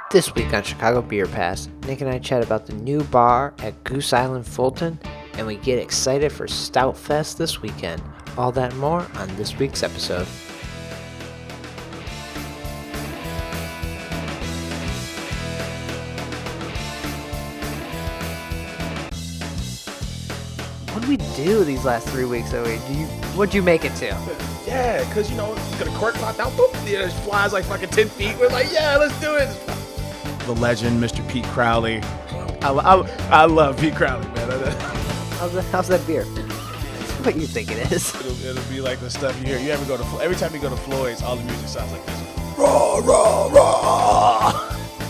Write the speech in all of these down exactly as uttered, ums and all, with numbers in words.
This week on Chicago Beer Pass, Nick and I chat about the new bar at Goose Island Fulton, and we get excited for Stout Fest this weekend. All that and more on this week's episode. What did we do these last three weeks? Though, do you, what'd you make it to? Yeah, because, you know, you got a cork popped out, boop, yeah, it flies like fucking ten feet. We're like, yeah, let's do it. The legend, Mister Pete Crowley. I, I, I love Pete Crowley, man. How's that, how's that beer? What do you think it is? It'll, it'll be like the stuff you hear. You ever go to, every time you go to Floyd's, all the music sounds like this. Raw, raw, raw.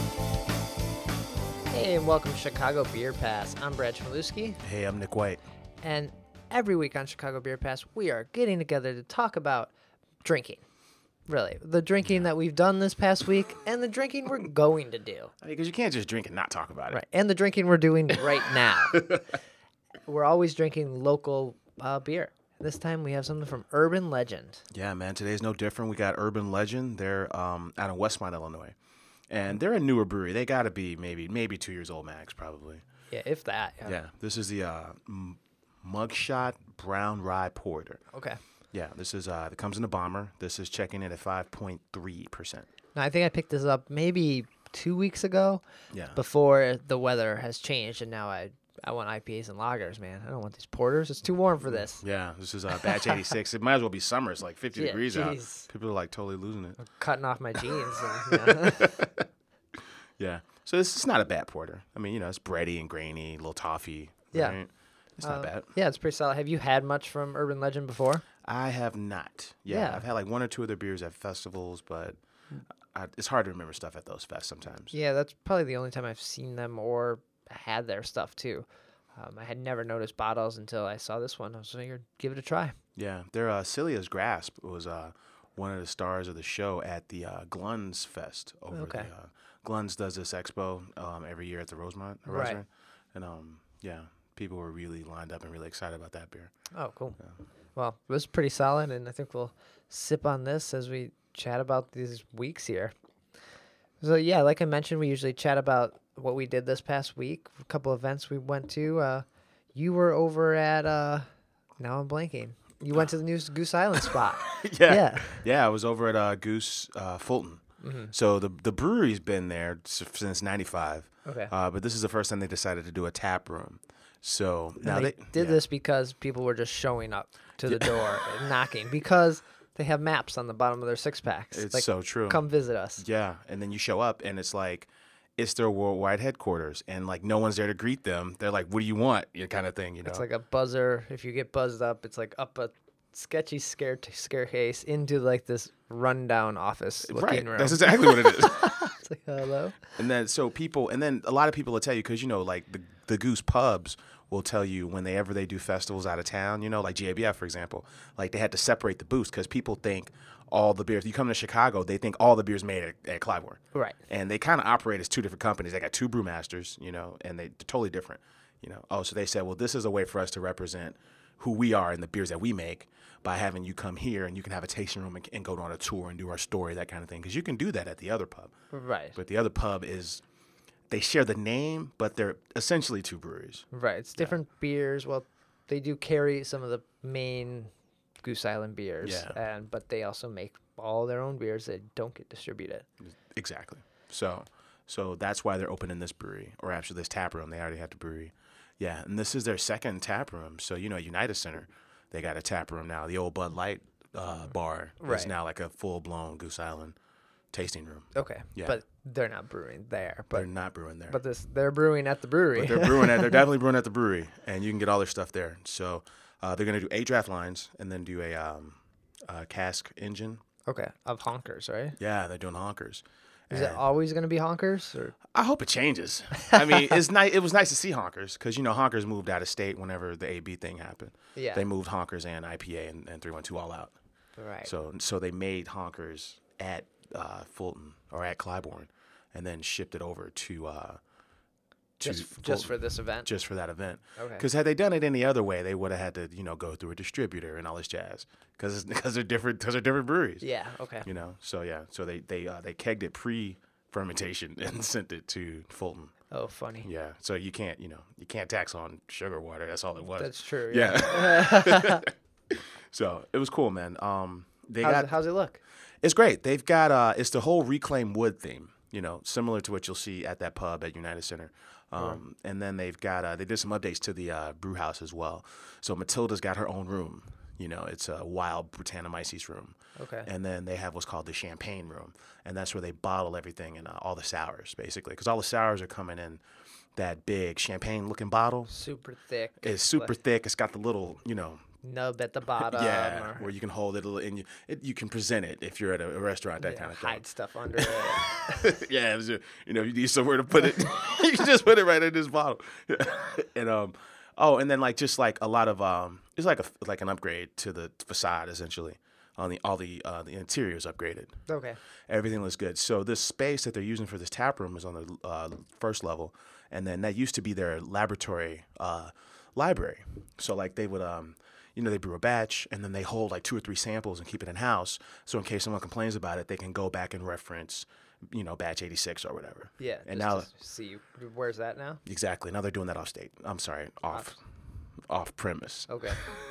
Hey, and welcome to Chicago Beer Pass. I'm Brad Chmielewski. Hey, I'm Nick White. And every week on Chicago Beer Pass, we are getting together to talk about drinking. Really, the drinking that we've done this past week and the drinking we're going to do. I mean, because you can't just drink and not talk about it. Right, and the drinking we're doing right now. We're always drinking local uh, beer. This time we have something from Urban Legend. Yeah, man, today's no different. We got Urban Legend. They're um, out of Westmont, Illinois. And they're a newer brewery. They got to be maybe maybe two years old max, probably. Yeah, if that. Yeah, yeah this is the uh, M- Mugshot Brown Rye Porter. Okay. Yeah, this is uh, it comes in a bomber. This is checking in at five point three percent. Now, I think I picked this up maybe two weeks ago. Yeah. Before the weather has changed, and now I I want I P As and lagers, man. I don't want these porters. It's too warm for this. Yeah, this is uh, batch eighty-six. It might as well be summer. It's like fifty Yeah, degrees geez. out. People are like totally losing it. I'm cutting off my jeans. And, yeah. Yeah. So this is not a bad porter. I mean, you know, it's bready and grainy, a little toffee. Yeah. Right? It's not Uh, bad. Yeah, it's pretty solid. Have you had much from Urban Legend before? I have not. Yeah, Yeah. I've had like one or two of their beers at festivals, but I, it's hard to remember stuff at those fests sometimes. Yeah, that's probably the only time I've seen them or had their stuff too. Um, I had never noticed bottles until I saw this one. I was like, give it a try. Yeah, their uh, Celia's Grasp was uh, one of the stars of the show at the uh, Glun's Fest over Okay. the uh, Glun's does this expo um, every year at the Rosemont Right. restaurant, and um, yeah, people were really lined up and really excited about that beer. Oh, cool. Yeah. Well, it was pretty solid, and I think we'll sip on this as we chat about these weeks here. So, yeah, like I mentioned, we usually chat about what we did this past week, a couple events we went to. Uh, you were over at, uh, now I'm blanking. You went to the new Goose Island spot. yeah. Yeah. yeah, I was over at uh, Goose uh, Fulton. Mm-hmm. So the the brewery's been there s- since ninety-five. Okay. Uh, but this is the first time they decided to do a tap room. So And now they, they, did yeah. this because people were just showing up to the door and knocking because they have maps on the bottom of their six packs. It's like, so true. come visit us. Yeah, and then you show up and it's like it's their worldwide headquarters, and like no one's there to greet them. They're like, "What do you want?" You kind of thing, you know. It's like a buzzer. If you get buzzed up, it's like up a sketchy scare staircase into like this rundown office looking right. room. That's exactly what it is. It's like, hello. And then so people, and then a lot of people will tell you because you know, like the the Goose pubs will tell you when they ever they do festivals out of town. You know, like G A B F for example, like they had to separate the booths because people think all the beers. You come to Chicago, they think all the beers made at, at Clybourne. Right. And they kind of operate as two different companies. They got two brewmasters, you know, and they, they're totally different. You know, oh, so they said, well, this is a way for us to represent who we are and the beers that we make by having you come here and you can have a tasting room and, and go on a tour and do our story, that kind of thing. Because you can do that at the other pub. Right. But the other pub is, they share the name, but they're essentially two breweries. Right. It's different beers. Well, they do carry some of the main Goose Island beers. Yeah. And but they also make all their own beers that don't get distributed. Exactly. So so that's why they're opening this brewery, or actually this tap room. They already had the brewery. Yeah, and this is their second tap room. So, you know, United Center, they got a tap room now. The old Bud Light uh, bar Right. is now like a full-blown Goose Island tasting room. Okay. Yeah. But they're not brewing there. But They're not brewing there. but this they're brewing at the brewery. But they're brewing at, they're definitely brewing at the brewery, and you can get all their stuff there. So uh, they're going to do eight draft lines and then do a, um, a cask engine. Okay. Of honkers, right? Yeah, they're doing honkers. Is it And always going to be honkers? Or I hope it changes. I mean, it's nice. It was nice to see honkers because, you know, honkers moved out of state whenever the A B thing happened. Yeah. They moved honkers and I P A and, and three one two all out. Right. So so they made honkers at uh, Fulton or at Clybourne and then shipped it over to uh, to just Fulton, just for this event. just for that event. Okay. Because had they done it any other way, they would have had to, you know, go through a distributor and all this jazz. Because because they're different because they're different breweries. Yeah. Okay. You know. So yeah. So they they uh, they kegged it pre fermentation and sent it to Fulton. Oh, funny. Yeah, so you can't, you know, you can't tax on sugar water. That's all it was. That's true. Yeah. Yeah. So it was cool, man. Um, they how's, got it, how's it look? it's great. They've got uh, it's the whole reclaimed wood theme. You know, similar to what you'll see at that pub at United Center. Um, and then they've got uh, they did some updates to the uh, brew house as well. So Matilda's got her own room. You know, it's a wild Brettanomyces room. Okay. And then they have what's called the champagne room, and that's where they bottle everything and uh, all the sours basically, because all the sours are coming in that big champagne-looking bottle. Super thick. It's super thick. It's got the little, you know, nub at the bottom. yeah, or, where you can hold it a little, and you it, you can present it if you're at a, a restaurant, that yeah, kind of thing. hide stuff under it. Yeah, it was, uh, you know, you need somewhere to put it. You can just put it right in this bottle. And um, oh, and then like just like a lot of um, it's like a like an upgrade to the facade essentially. On the all the uh, the interior is upgraded. Okay. Everything looks good. So this space that they're using for this tap room is on the uh, first level, and then that used to be their laboratory uh, library. So like they would um. You know, they brew a batch, and then they hold like two or three samples and keep it in house. So in case someone complains about it, they can go back and reference, you know, batch eighty-six or whatever. Yeah. And just now, to see where's that now? exactly. Now they're doing that off state. I'm sorry, off, off premise. Okay.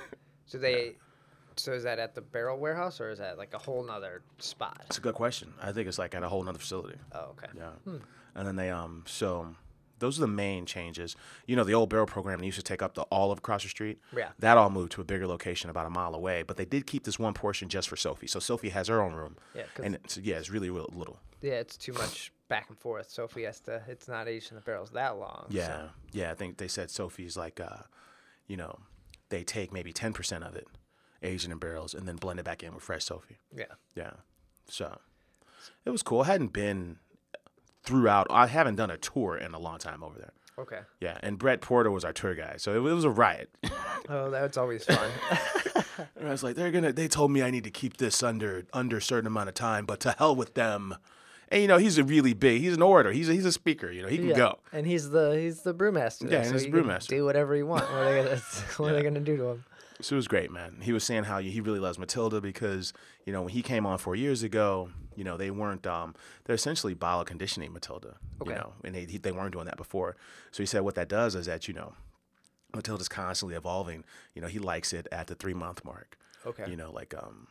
So they, so is that at the barrel warehouse or is that like a whole nother spot? It's a good question. I think it's like at a whole nother facility. Oh, okay. Yeah. And then they um so. Those are the main changes. You know, the old barrel program that used to take up the all of across the street. Yeah. That all moved to a bigger location about a mile away. But they did keep this one portion just for Sophie. So Sophie has her own room. Yeah. 'Cause And it's, yeah, it's really real little. yeah, it's too much back and forth. Sophie has to. It's not aged in the barrels that long. Yeah. So. Yeah. I think they said Sophie's like, uh, you know, they take maybe ten percent of it, aged in barrels, and then blend it back in with fresh Sophie. Yeah. Yeah. So it was cool. I hadn't been throughout. I haven't done a tour in a long time over there. Okay. Yeah, and Brett Porter was our tour guide, so it, it was a riot. Oh, that's always fun. And I was like, they're gonna. They told me I need to keep this under under a certain amount of time, but to hell with them. And you know, he's a really big. He's an orator. He's a, he's a speaker. You know, he can Yeah. go. And he's the he's the brewmaster. Yeah, so he's he the can brewmaster. Do whatever he wants. What are they gonna What are they gonna do to him? So it was great, man. He was saying how he really loves Matilda because you know when he came on four years ago, you know they weren't. Um, they're essentially bottle conditioning Matilda. Okay. You know, and they he, they weren't doing that before. So he said what that does is that you know, Matilda's constantly evolving. You know, he likes it at the three month mark. Okay. You know, like um,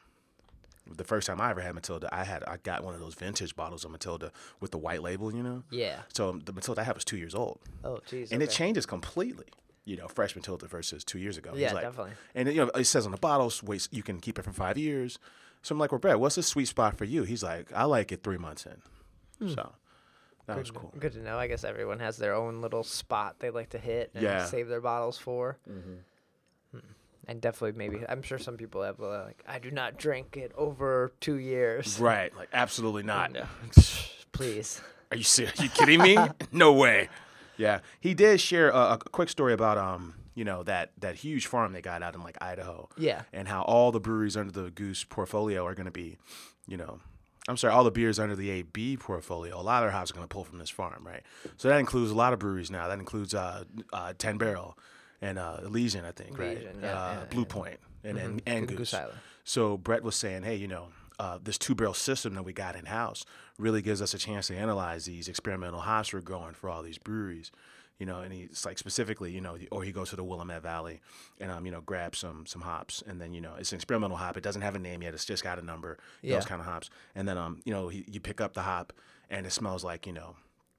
the first time I ever had Matilda, I had I got one of those vintage bottles of Matilda with the white label. You know. Yeah. So the Matilda I had was two years old. Oh, geez. And okay. it changes completely. You know, fresh Matilda versus two years ago. Yeah, He's like, definitely. And you know, it says on the bottles, wait, you can keep it for five years. So I'm like, well, Brett, what's the sweet spot for you? He's like, I like it three months in. So that Good was to- cool. Good to know. I guess everyone has their own little spot they like to hit and Yeah. save their bottles for. Mm-hmm. And definitely, maybe I'm sure some people have uh, like, I do not drink it over two years. Right? Like, absolutely not. No. Please. Are you serious? Are you kidding me? No way. Yeah, he did share a, a quick story about um, you know, that that huge farm they got out in like Idaho. Yeah. And how all the breweries under the Goose portfolio are going to be, you know, I'm sorry, all the beers under the A B portfolio, a lot of their hops are going to pull from this farm, right? So that includes a lot of breweries now. That includes uh, uh ten Barrel and uh, Elysian, I think, right? Elysian, yeah, uh, yeah, Blue yeah. Point and Mhm. and, and Goose Goose. Island. So Brett was saying, hey, you know, uh, this two barrel system that we got in house really gives us a chance to analyze these experimental hops we're growing for all these breweries. You know, and he's like specifically, you know, or he goes to the Willamette Valley and, um, you know, grabs some some hops. And then, you know, it's an experimental hop. It doesn't have a name yet. It's just got a number, Yeah. those kind of hops. And then, um, you know, he, you pick up the hop and it smells like, you know,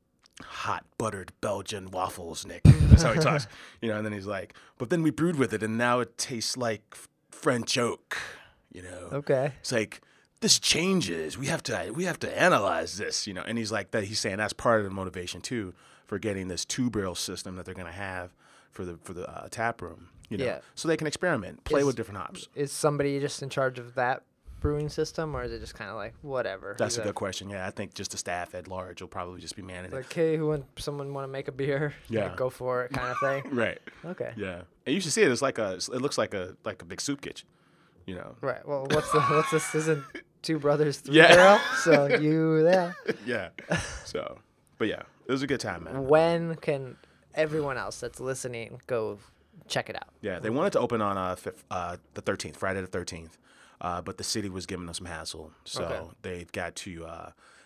hot buttered Belgian waffles, Nick. That's how he talks. You know, and then he's like, but then we brewed with it and now it tastes like f- French oak, you know. Okay. It's like, this changes. We have to we have to analyze this, you know. And he's like that. He's saying that's part of the motivation too for getting this two barrel system that they're gonna have for the for the uh, tap room, you know, Yeah. so they can experiment, play Is- with different hops. Is somebody just in charge of that brewing system, or is it just kind of like whatever? That's He's a good question. Yeah, I think just the staff at large will probably just be managing Like, hey, who want someone want to make a beer? Yeah. Like, go for it, kind of thing. it. Right. Okay. Yeah. And you should see it. It's like a. It looks like a like a big soup kitchen, you know. Right. Well, what's the what's this? Isn't two brothers three Yeah. barrel? So you yeah. Yeah. So, but yeah, it was a good time, man. When can everyone else that's listening go check it out? Yeah, they wanted to open on uh, fif- uh the thirteenth, Friday the thirteenth, uh, but the city was giving them some hassle, so Okay. they've got to uh,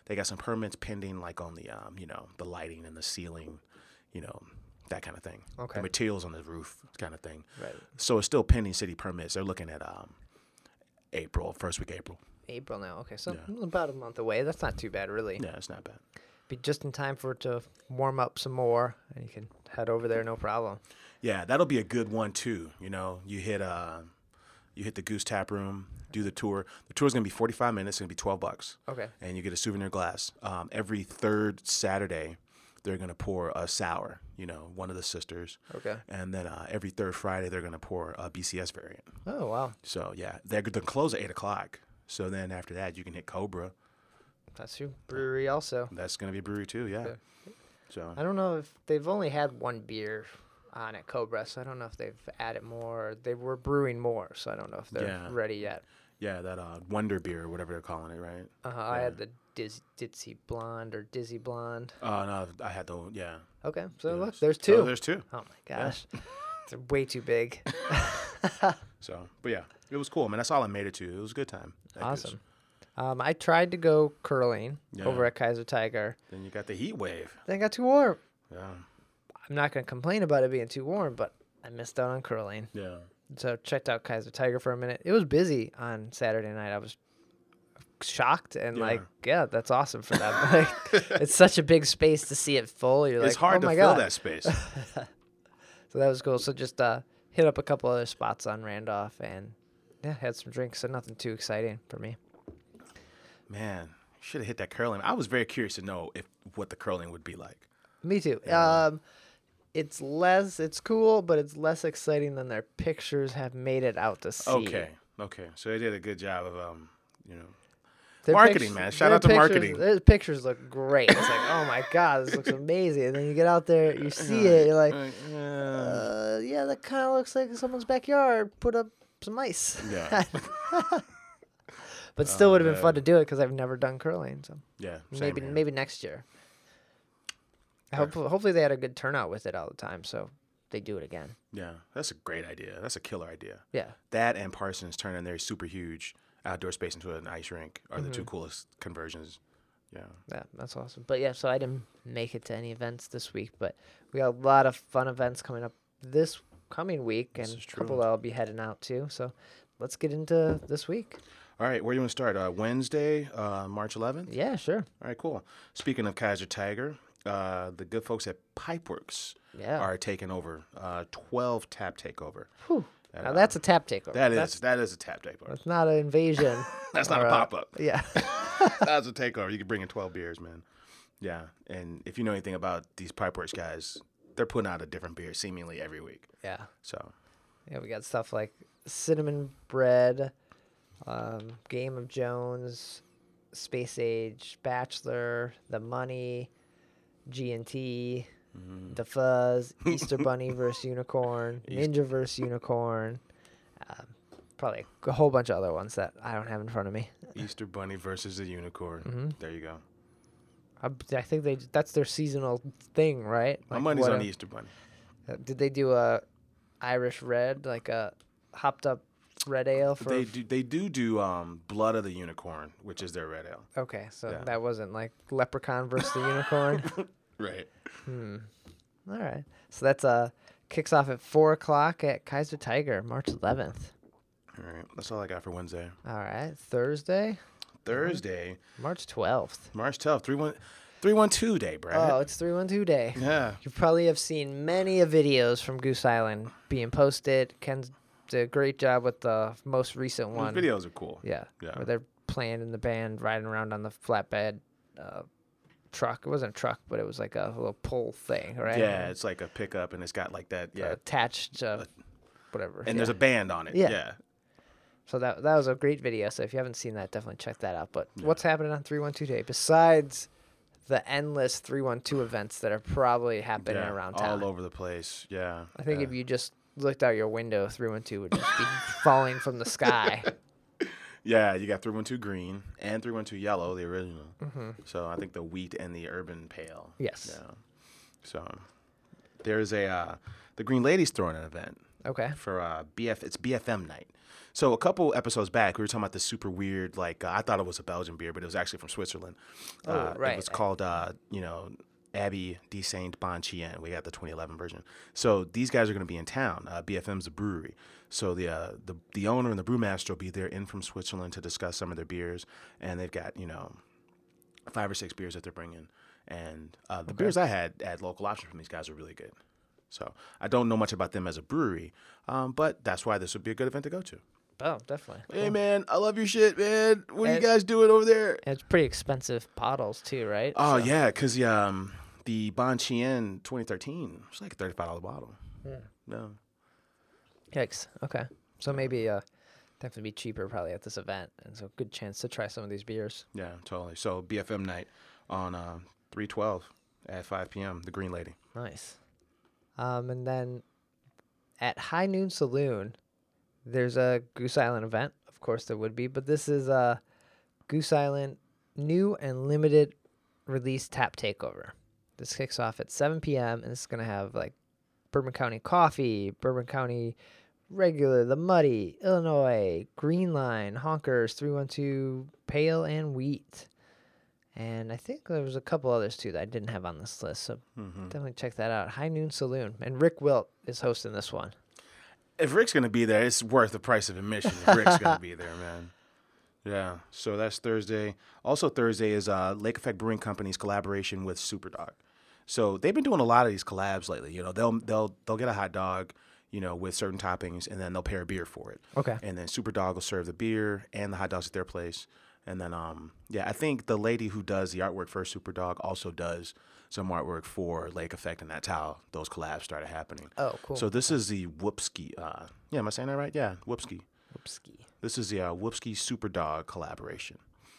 they got some permits pending, like on the um, you know, the lighting and the ceiling, you know, that kind of thing. Okay. The materials on the roof kind of thing. Right. So it's still pending city permits. They're looking at um, April, first week of April. April now. Okay, so Yeah. about a month away. That's not too bad, really. Yeah, it's not bad. Be just in time for it to warm up some more, and you can head over there, no problem. Yeah, that'll be a good one too. You know, you hit uh, you hit the Goose Tap Room, do the tour. The tour's gonna be forty-five minutes. It's gonna be twelve bucks. Okay. And you get a souvenir glass. Um, every third Saturday, they're gonna pour a sour. You know, one of the sisters. Okay. And then uh, every third Friday, they're gonna pour a B C S variant. Oh wow, So yeah, they're gonna close at eight o'clock. So then after that, you can hit Cobra. that's true. Brewery also. That's gonna be a brewery too. Yeah. Okay. So I don't know if they've only had one beer on at Cobra, so I don't know if they've added more. They were brewing more, so I don't know if they're Yeah. ready yet. yeah, that uh, Wonder Beer or whatever they're calling it, right? Uh, I Yeah. had the Diz- Ditzy Blonde or Dizzy Blonde. Oh no, I had the yeah. Okay, so Yeah. look, there's So two. there's two. Oh my gosh, they're way too big. So, but yeah, it was cool, man. That's all I made it to. It was a good time. at Goose. Awesome. Um, I tried to go curling Yeah. over at Kaiser Tiger. Then you got the heat wave. Then it got too warm. Yeah. I'm not going to complain about it being too warm, but I missed out on curling. Yeah. So checked out Kaiser Tiger for a minute. It was busy on Saturday night. I was shocked and Yeah. like, yeah, that's awesome for them. Like, it's such a big space to see it full. You're It's like, hard oh to my fill God. that space. So that was cool. So just uh, hit up a couple other spots on Randolph and yeah, had some drinks. So nothing too exciting for me. Man, should have hit that curling. I was very curious to know if what the curling would be like. Me too. Yeah. Um, it's less, it's cool, but it's less exciting than their pictures have made it out to see. Okay. Okay. So they did a good job of um, you know, Their Marketing, pictures- man. Shout their out to pictures- marketing. Their pictures look great. It's like, oh my God, this looks amazing. And then you get out there, you see it, you're like, Uh, yeah. uh, yeah, that kind of looks like someone's backyard. Put up some ice. Yeah. But still Oh, would have been man. fun to do it because I've never done curling. So Yeah. same maybe here. maybe next year. I Yeah. hope, hopefully they had a good turnout with it all the time, so they do it again. Yeah. That's a great idea. That's a killer idea. Yeah. That and Parsons turning their super huge outdoor space into an ice rink are the two Mm-hmm. coolest conversions. Yeah. Yeah, that's awesome. But yeah, so I didn't make it to any events this week, but we got a lot of fun events coming up this coming week, and This a is couple true. that I'll be heading out to. So let's get into this week. All right. Where do you want to start? Uh, Wednesday, uh, March eleventh? Yeah, sure. All right, cool. Speaking of Kaiser Tiger, uh, the good folks at Pipeworks Yeah. are taking over. Uh, twelve tap takeover. Whew. And, Now uh, that's a tap takeover. That is that's, that is a tap takeover. that's not an invasion. That's not or a pop up. Yeah. That's a takeover. You can bring in twelve beers, man. Yeah, and if you know anything about these Pipeworks guys, they're putting out a different beer seemingly every week. Yeah. So Yeah, we got stuff like cinnamon bread, um, Game of Jones, Space Age, Bachelor, The Money, G and T, mm, The Fuzz, Easter Bunny versus Unicorn, Ninja versus Unicorn, um, probably a whole bunch of other ones that I don't have in front of me. Easter Bunny versus the Unicorn. Mhm. There you go. I, I think they that's their seasonal thing, right? My Like, money's what on a- Easter Bunny. uh, Did they do a Irish red, like a hopped up red ale for? They do they do do um, Blood of the Unicorn, which is their red ale. Okay, so Yeah. that wasn't like Leprechaun versus the Unicorn. Right. Hmm. All right. So that's uh kicks off at four o'clock at Kaiser Tiger, March eleventh. All right. That's all I got for Wednesday. All right. Thursday, Thursday, March twelfth. March twelfth, three one three one two day, Brad. Oh, it's three one two day. Yeah. You probably have seen many of videos from Goose Island being posted. Ken did a great job with the most recent Those one. videos are cool. Yeah. Yeah. Where they're playing in the band, riding around on the flatbed uh, truck. It wasn't a truck, but it was like a little pull thing, right? Yeah, it's like a pickup and it's got like that, yeah. Attached, uh, whatever. and there's yeah. a band on it. Yeah. Yeah. So that that was a great video. So if you haven't seen that, definitely check that out. But Yeah. what's happening on three one two Day besides the endless three one two events that are probably happening Yeah, around town? all over the place. Yeah. I think yeah. if you just looked out your window, three one two would just be falling from the sky. Yeah, you got three one two green and three one two yellow, the original. hmm So I think the wheat and the urban pale. Yes. Yeah. So there's a uh, the Green Ladies throwing an event Okay. for uh, B F. It's B F M night. So a couple episodes back, we were talking about this super weird, like uh, I thought it was a Belgian beer, but it was actually from Switzerland. Oh, uh, right. It was called, uh, you know, Abbey de Saint Bon Chien. We got the twenty eleven version. So these guys are going to be in town. Uh, B F M's a brewery. So the, uh, the the owner and the brewmaster will be there in from Switzerland to discuss some of their beers, and they've got, you know, five or six beers that they're bringing. And uh, the Okay. beers I had at Local Option from these guys are really good. So I don't know much about them as a brewery, um, but that's why this would be a good event to go to. Oh, definitely. Hey, Cool. man, I love your shit, man. What are you And- guys doing over there? And it's pretty expensive bottles too, right? Oh, So- yeah, because um, the Bon Chien twenty thirteen was like a thirty-five dollars bottle. Yeah. No. Yikes. Okay. So maybe uh, definitely be cheaper probably at this event, and so good chance to try some of these beers. Yeah, totally. So B F M night on uh, three twelve at five p.m., the Green Lady. Nice. Um, and then at High Noon Saloon, there's a Goose Island event. Of course there would be, but this is a Goose Island new and limited release tap takeover. This kicks off at seven p.m. and it's going to have like Bourbon County Coffee, Bourbon County Regular, The Muddy, Illinois, Green Line, Honkers, three one two, Pale, and Wheat. And I think there was a couple others too that I didn't have on this list, so Mm-hmm. definitely check that out. High Noon Saloon. And Rick Wilt is hosting this one. If Rick's going to be there, it's worth the price of admission if Rick's going to be there, man. Yeah, so that's Thursday. Also Thursday is uh, Lake Effect Brewing Company's collaboration with Superdog. So they've been doing a lot of these collabs lately. You know, they'll they'll they'll get a hot dog, you know, with certain toppings, and then they'll pair a beer for it. Okay. And then Superdog will serve the beer and the hot dogs at their place. And then, um, yeah, I think the lady who does the artwork for Superdog also does some artwork for Lake Effect, and that's how those collabs started happening. Oh, cool. So this is the Whoopski. Uh, yeah, am I saying that right? Yeah, Whoopski. Whoopski. This is the uh, Whoopski Superdog collaboration.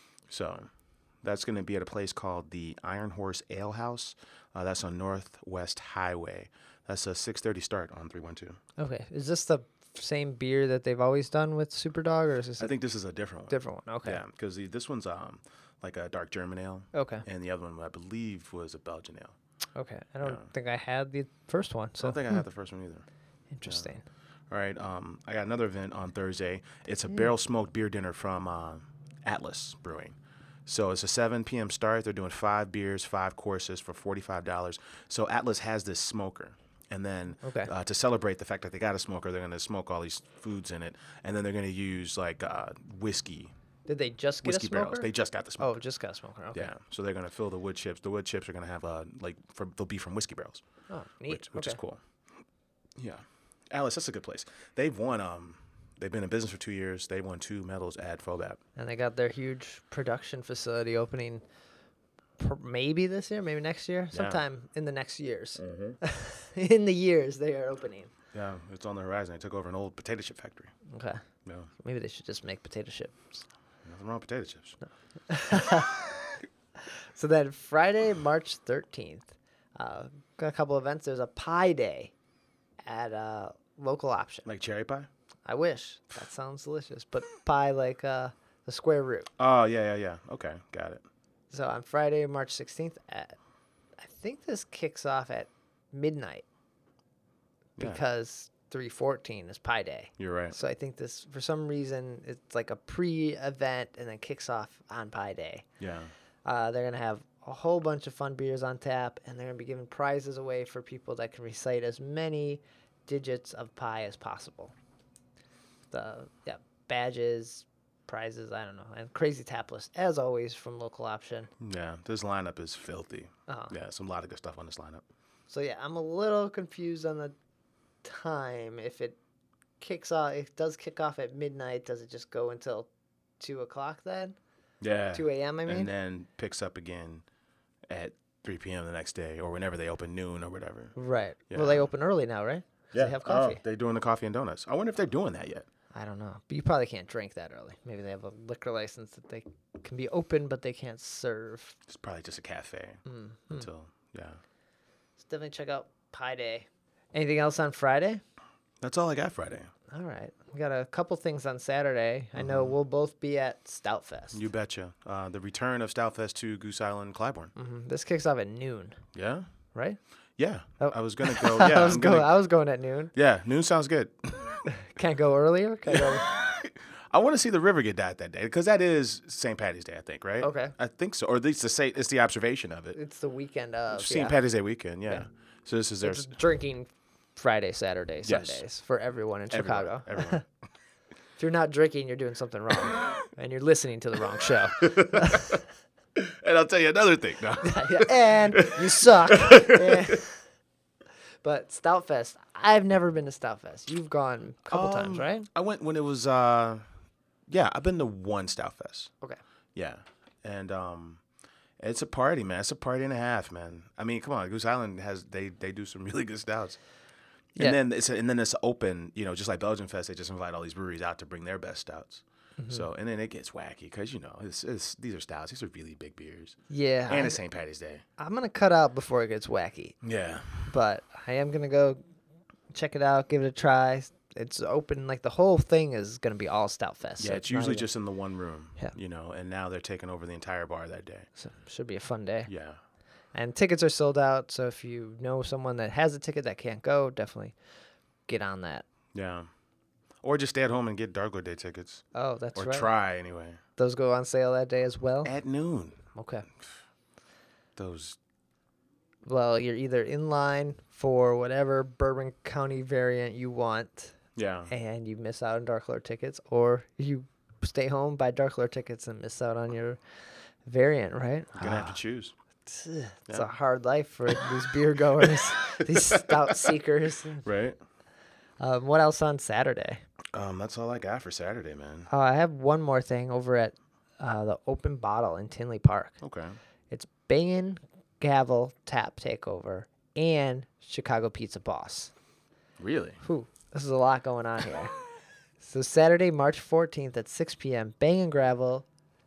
So that's going to be at a place called the Iron Horse Ale House. Uh, that's on Northwest Highway. That's a six thirty start on three one two. Okay. Is this the same beer that they've always done with Superdog, or is this I a think this is a different one. different one? Okay. Yeah, because this one's um like a dark German ale, Okay. and the other one I believe was a Belgian ale. Okay. I don't Yeah. think I had the first one. I So don't think I had the first one either. interesting. All right, um, I got another event on Thursday. It's a barrel smoked beer dinner from uh, Atlas Brewing. So it's a seven p.m. start. They're doing five beers, five courses for forty-five dollars. So Atlas has this smoker. And then Okay. uh, to celebrate the fact that they got a smoker, they're going to smoke all these foods in it. And then they're going to use like uh, whiskey, Did they just get whiskey a smoker? barrels. They just got the smoker. Oh, just got a smoker. Okay. Yeah. So they're going to fill the wood chips. The wood chips are going to have uh, like, from, they'll be from whiskey barrels. Oh, neat. Which, which okay. is cool. Yeah, Alice, that's a good place. They've won. Um, they've been in business for two years. They won two medals at FOBAP. And they got their huge production facility opening pr- maybe this year, maybe next year, Yeah. sometime in the next years. Mm-hmm. in the years they are opening. Yeah, it's on the horizon. They took over an old potato chip factory. Okay. No, Maybe they should just make potato chips. nothing wrong with potato chips. So then Friday, March thirteenth, uh, got a couple events. There's a pie day at uh, Local Option. Like cherry pie. I wish. That sounds delicious. But pie like uh, the square root. Oh yeah, yeah, yeah. Okay, got it. So on Friday, March sixteenth, at, I think this kicks off at midnight Yeah. because three fourteen is Pie Day. You're right. So I think this, for some reason, it's like a pre-event and then kicks off on Pie Day. Yeah. Uh, they're going to have a whole bunch of fun beers on tap, and they're going to be giving prizes away for people that can recite as many digits of pi as possible. The yeah badges, prizes, I don't know, and crazy tap list, as always, from Local Option. Yeah. This lineup is filthy. Uh-huh. Yeah, some lot of good stuff on this lineup. So yeah, I'm a little confused on the time. If it kicks off, it does kick off at midnight. Does it just go until two o'clock then? Yeah. Two a.m. I mean. And then picks up again at three p.m. the next day, or whenever they open noon or whatever. Right. Yeah. Well, they open early now, right? 'Cause They have coffee. Oh, they're doing the coffee and donuts. I wonder if they're doing that yet. I don't know. But you probably can't drink that early. Maybe they have a liquor license that they can be open, but they can't serve. It's probably just a cafe Mm. until, yeah. So definitely check out Pie Day. Anything else on Friday? That's all I got Friday. All right. We got a couple things on Saturday. I know we'll both be at Stoutfest. You betcha. Uh, the return of Stoutfest to Goose Island, Clybourne. hmm This kicks off at noon, Yeah? right? Yeah, Oh. I was gonna go. I Yeah, was I'm going. gonna, I was going at noon. yeah, noon sounds good. Can't go earlier. Can I go? I want to see the river get dyed that day because that is Saint Patty's Day, I think, right? Okay. I think so, or at least the say it's the observation of it. It's the weekend of Saint yeah. Patty's Day weekend, yeah. Yeah. So this is their It's drinking Friday, Saturday, Yes. Sundays for everyone in everyone, Chicago. everyone. If you're not drinking, you're doing something wrong, and you're listening to the wrong show. And I'll tell you another thing. No. Yeah, and you suck. Yeah. But Stoutfest, I've never been to Stoutfest. You've gone a couple times, Um, right? I went when it was, uh, yeah, I've been to one Stoutfest. Okay. Yeah, and um, it's a party, man. It's a party and a half, man. I mean, come on, Goose Island has they they do some really good stouts. And Yeah. then it's and then it's open, you know, just like Belgian Fest. They just invite all these breweries out to bring their best stouts. Mm-hmm. So and then it gets wacky because you know it's, it's these are stouts. These are really big beers. Yeah. And I, it's Saint Patty's Day. I'm gonna cut out before it gets wacky, Yeah. but I am gonna go check it out, give it a try. It's open, like the whole thing is gonna be all Stoutfest. Yeah, so it's not usually even- just in the one room. Yeah. You know, and now they're taking over the entire bar that day. so should be a fun day. Yeah. And tickets are sold out, so if you know someone that has a ticket that can't go, definitely get on that. Yeah. Or just stay at home and get Darkler Day tickets. Oh, that's or right. try anyway. Those go on sale that day as well. At noon. Okay. Those Well, you're either in line for whatever Bourbon County variant you want, Yeah. and you miss out on Dark Lord tickets, or you stay home, buy Dark Lord tickets, and miss out on your variant, right? You're gonna have to choose. It's, it's Yeah. a hard life for these beer goers, these stout seekers. Right? Um, what else on Saturday? Um, that's all I got for Saturday, man. Oh, I have one more thing over at uh, the Open Bottle in Tinley Park. Okay. It's Bangin' Gavel Tap Takeover and Chicago Pizza Boss. Really? Whew, this is a lot going on here. So Saturday, March fourteenth at six p.m., Bang and Gravel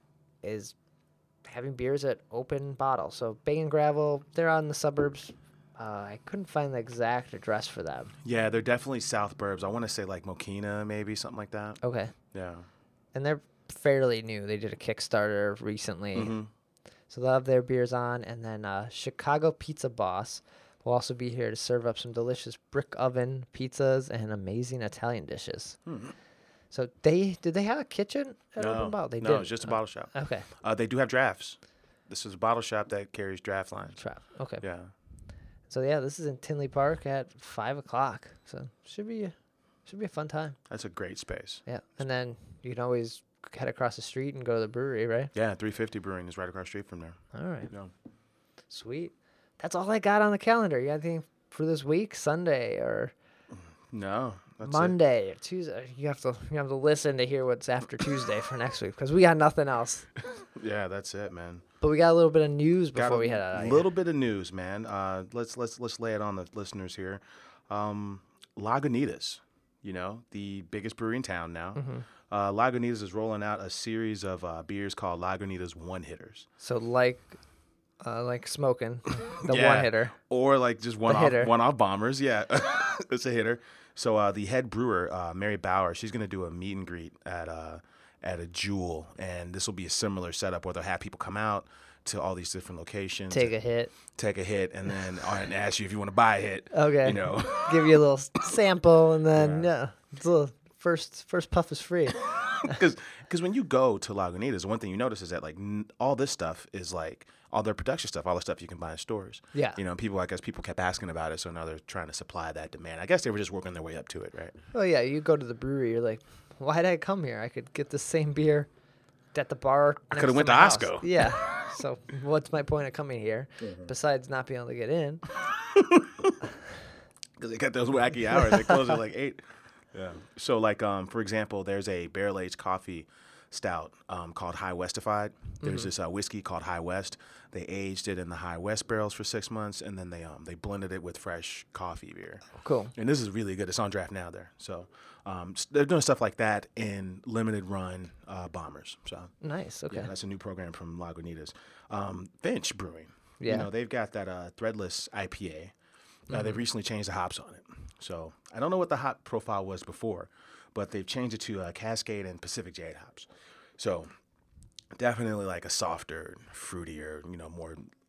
is having beers at Open Bottle. So Bang and Gravel, they're on the suburbs. Uh, I couldn't find the exact address for them. Yeah, they're definitely South Burbs. I want to say like Mokina, maybe something like that. Okay. Yeah. And they're fairly new. They did a Kickstarter recently. Mm-hmm. So they'll have their beers on. And then uh, Chicago Pizza Boss will also be here to serve up some delicious brick oven pizzas and amazing Italian dishes. Hmm. So they did they have a kitchen at No, Open Bottle? They no, didn't. it's just a Oh, bottle shop. Okay. Uh, they do have drafts. This is a bottle shop that carries draft lines. Trap. Okay. Yeah. So yeah, this is in Tinley Park at five o'clock. So should be should be a fun time. That's a great space. Yeah. And then you can always head across the street and go to the brewery, right? Yeah, three fifty Brewing is right across the street from there. All right. Yeah. Sweet. That's all I got on the calendar. You got anything for this week? Sunday or No, that's Monday or Tuesday? You have to you have to listen to hear what's after Tuesday for next week because we got nothing else. it. Yeah, that's it, man. But we got a little bit of news before Got a we head out. of here. little bit of news, man. Uh, let's let's let's lay it on the listeners here. Um, Lagunitas, you know, the biggest brewery in town now. Mm-hmm. Uh, Lagunitas is rolling out a series of uh, beers called Lagunitas One Hitters, So like, uh, like smoking, the Yeah. one hitter. or like just one The off hitter. one off bombers. Yeah, it's a hitter. So uh, the head brewer, uh, Mary Bauer, she's gonna do a meet and greet at uh, at a Jewel, and this will be a similar setup where they'll have people come out to all these different locations, Take a hit. take a hit, and then uh, and ask you if you want to buy a hit. Okay. You know. Give you a little s- sample, and then Yeah. yeah, it's a little, first first puff is free. Because when you go to Lagunitas, one thing you notice is that like n- all this stuff is like all their production stuff, all the stuff you can buy in stores. Yeah. You know, people I guess people kept asking about it, so now they're trying to supply that demand. I guess they were just working their way up to it, right? Oh yeah, you go to the brewery, you're like, why did I come here? I could get the same beer at the bar. I next coulda went my to house. Osco. Yeah. So what's my point of coming here besides not being able to get in? Because they got those wacky hours. They close at like eight. Yeah. So like um for example, there's a barrel aged coffee stout um, called High Westified. There's Mm-hmm. this uh, whiskey called High West. They aged it in the High West barrels for six months, and then they um they blended it with fresh coffee beer. Cool. And this is really good. It's on draft now there. So um, s- they're doing stuff like that in limited run uh, bombers. So Nice. Okay. yeah, that's a new program from Lagunitas. Um, Finch Brewing. Yeah. You know, they've got that uh, threadless I P A. Uh, They've recently changed the hops on it. So I don't know what the hop profile was before, but they've changed it to uh, Cascade and Pacific Jade hops. So definitely like a softer, fruitier, you know, more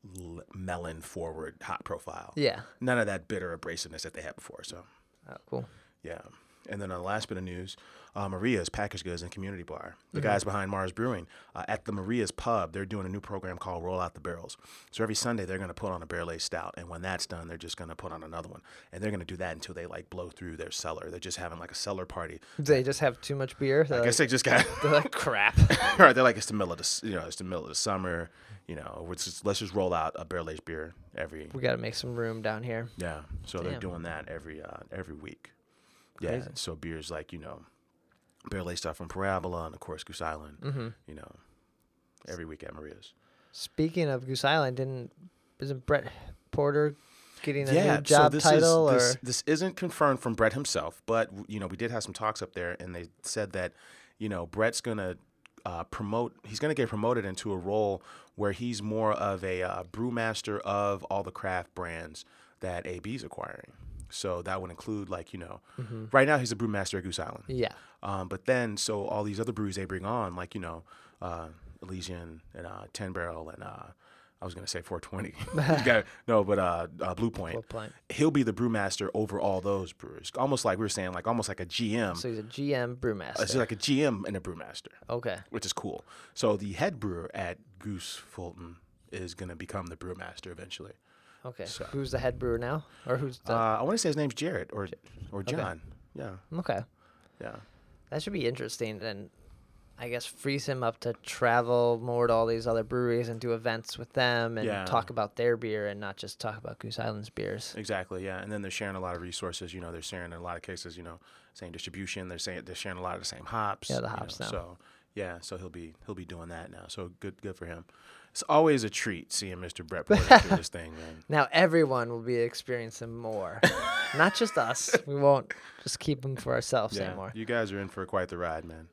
l- melon forward hot profile. Yeah. None of that bitter abrasiveness that they had before. So, Oh, cool. yeah. And then on the last bit of news, uh, Maria's Packaged Goods and Community Bar, the mm-hmm. guys behind Mars Brewing, uh, at the Maria's Pub, they're doing a new program called Roll Out the Barrels. So every Sunday they're going to put on a barrel-aged stout, and when that's done, they're just going to put on another one, and they're going to do that until they like blow through their cellar. They're just having like a cellar party. They just have too much beer. I like, guess they just got. They're like crap. Right? They're like it's the middle of the you know it's the middle of the summer. You know, let's just, let's just roll out a barrel-aged beer every. We got to make some room down here. Yeah. So Damn. they're doing that every uh, every week. Yeah, Crazy. So beers like, you know, barrel-aged stuff from Parabola and, of course, Goose Island, mm-hmm. you know, every week at Maria's. Speaking of Goose Island, didn't isn't Brett Porter getting a yeah, new job so this title? Is, or this, this isn't confirmed from Brett himself, but, you know, we did have some talks up there, and they said that, you know, Brett's going to uh, promote, he's going to get promoted into a role where he's more of a uh, brewmaster of all the craft brands that A B's acquiring. So that would include, like, you know, mm-hmm. right now he's a brewmaster at Goose Island. Yeah. Um, but then, so all these other breweries they bring on, like, you know, uh, Elysian and uh, ten Barrel and uh, I was going to say four twenty. got, no, but uh, uh, Blue Point. Blue Point. He'll be the brewmaster over all those brewers. Almost like we were saying, like almost like a G M. So he's a G M brewmaster. Uh, so like a G M and a brewmaster. Okay. Which is cool. So the head brewer at Goose Fulton is going to become the brewmaster eventually. Okay. So. Who's the head brewer now? Or who's the... Uh, I want to say his name's Jared or or John. Okay. Yeah. Okay. Yeah. That should be interesting, and I guess frees him up to travel more to all these other breweries and do events with them and yeah. talk about their beer and not just talk about Goose Island's beers. Exactly. Yeah. And then they're sharing a lot of resources. You know, they're sharing in a lot of cases. You know, same distribution. They're saying they're sharing a lot of the same hops. Yeah, the hops you know, now. So yeah. So he'll be he'll be doing that now. So good good for him. It's always a treat seeing Mister Brett Porter do this thing, man. Now everyone will be experiencing more, not just us. We won't just keep them for ourselves yeah, anymore. You guys are in for quite the ride, man.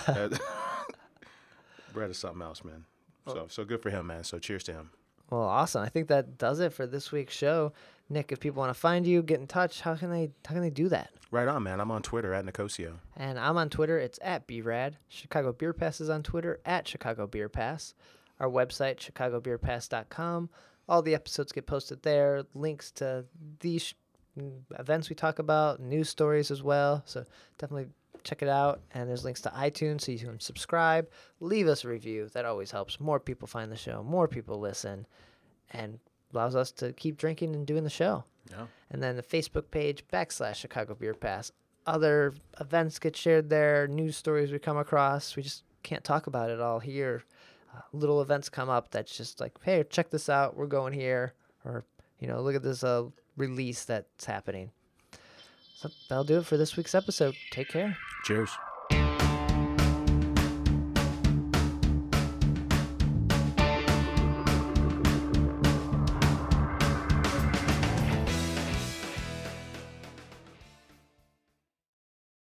Brett is something else, man. So so good for him, man. So cheers to him. Well, awesome. I think that does it for this week's show. Nick, if people want to find you, get in touch, how can they how can they do that? Right on, man. I'm on Twitter at Nicosio. And I'm on Twitter. It's at B rad. Chicago Beer Pass is on Twitter at Chicago Beer Pass. Our website, chicago beer pass dot com. All the episodes get posted there. Links to these sh- events we talk about, news stories as well. So definitely check it out. And there's links to iTunes so you can subscribe. Leave us a review. That always helps. More people find the show. More people listen. And allows us to keep drinking and doing the show. Yeah. And then the Facebook page, backslash Chicago Beer Pass. Other events get shared there. News stories we come across. We just can't talk about it all here. Uh, little events come up that's just like, hey, check this out. We're going here. Or, you know, look at this uh, release that's happening. So that'll do it for this week's episode. Take care. Cheers.